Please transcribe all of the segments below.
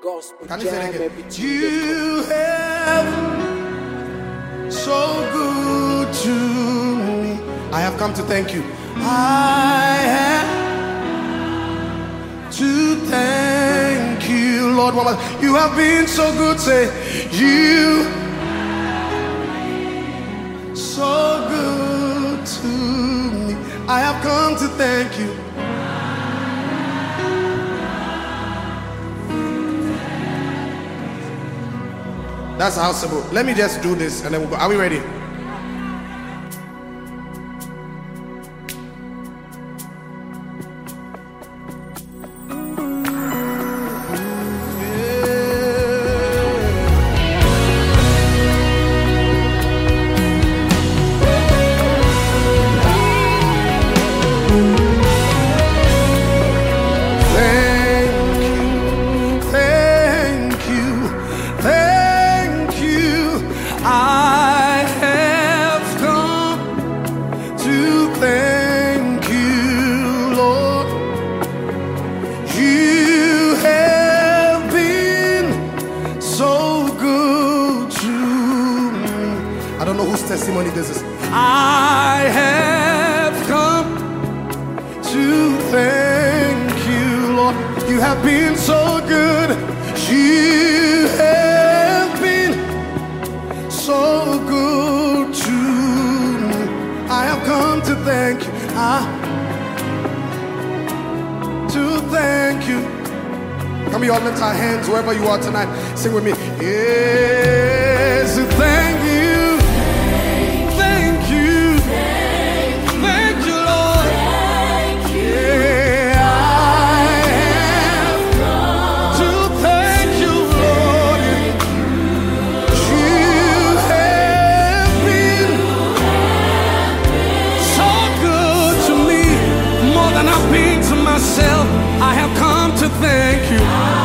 Gospel Can you say it jam again? every You have so good to me. I have come to thank you. I have to thank you, Lord. You have been so good. Say you so good to me. I have come to thank you. That's how simple. Let me just do this and then we'll go. Are we ready? I don't know whose testimony this is. I have come to thank you, Lord. You have been so good. You have been so good to me. I have come to thank you. To thank you. Can we all lift our hands wherever you are tonight? Sing with me. Yes, thank you. I have come to thank you.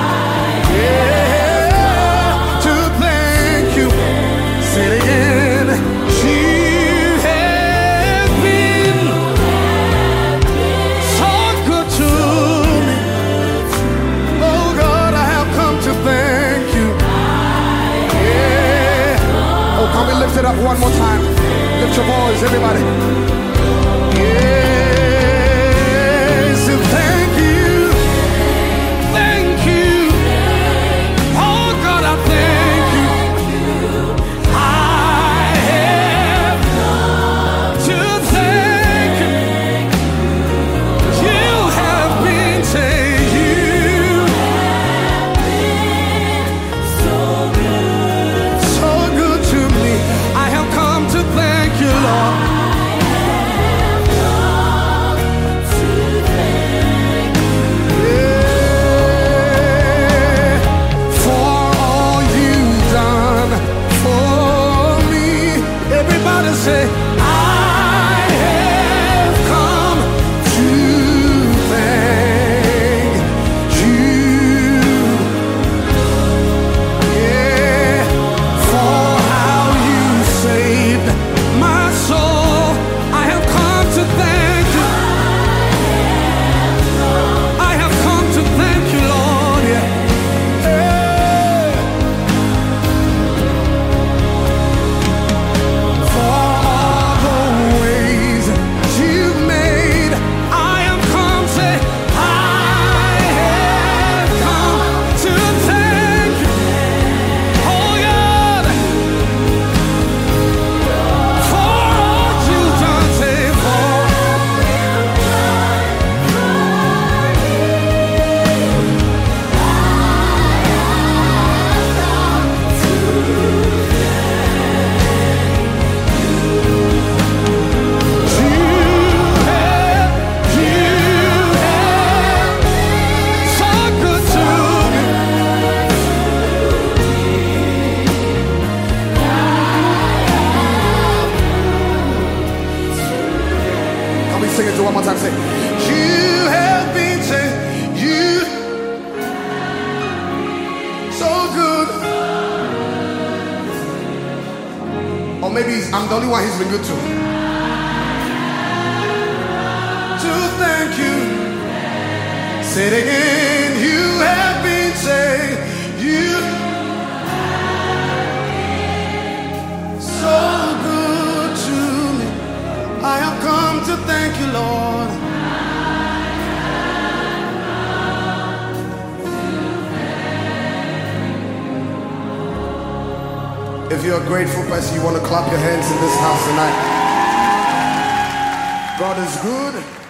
Yeah, to thank you. Say it again. You have been so good to me. Oh God, I have come to thank you. Yeah. Oh, can we lift it up one more time? Lift your voice, everybody. Yeah. Sing it one more time. Say, you have been saying, you so good. Or maybe I'm the only one he's been good to. To thank you. Say it again. You have been saying, to thank you, Lord. If you're a grateful person, you want to clap your hands in this house tonight. God is good.